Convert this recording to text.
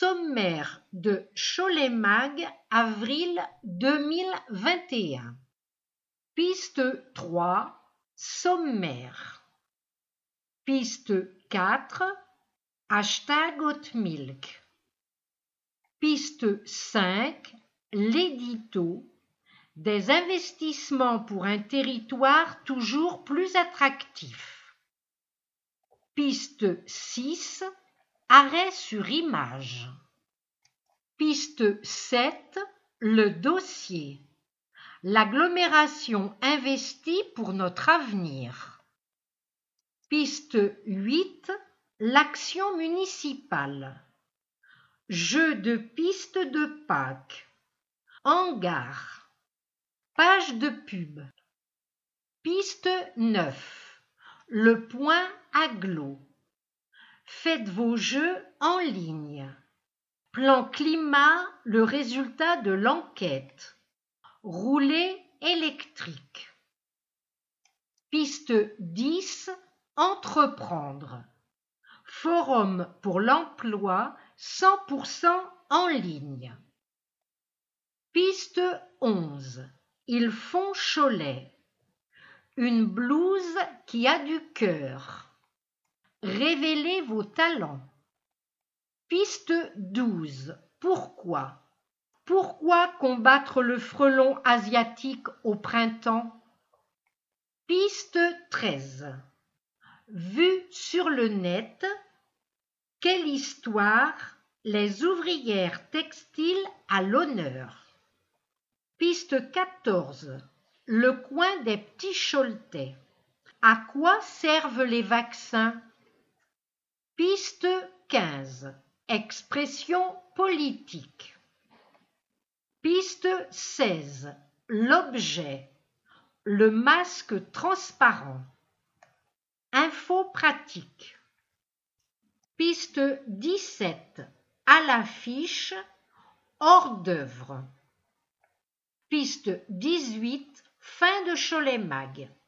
Sommaire de Cholet Mag, avril 2021. Piste 3, sommaire. Piste 4, #Hotmilk. Piste 5, l'édito, des investissements pour un territoire toujours plus attractif. Piste 6, arrêt sur image. Piste 7, le dossier. L'agglomération investit pour notre avenir. Piste 8, l'action municipale. Jeu de piste de Pâques. Hangar. Page de pub. Piste 9, le point agglo. Faites vos jeux en ligne. Plan climat, le résultat de l'enquête. Rouler électrique. Piste 10, entreprendre. Forum pour l'emploi 100% en ligne. Piste 11, ils font Cholet. Une blouse qui a du cœur. Révélez vos talents. Piste 12. Pourquoi? Pourquoi combattre le frelon asiatique au printemps? Piste 13. Vue sur le net. Quelle histoire? Les ouvrières textiles à l'honneur. Piste 14. Le coin des petits Choletais. À quoi servent les vaccins? Piste 15. Expression politique. Piste 16. L'objet. Le masque transparent. Info pratique. Piste 17. À l'affiche. Hors d'œuvre. Piste 18. Fin de Cholet Mag.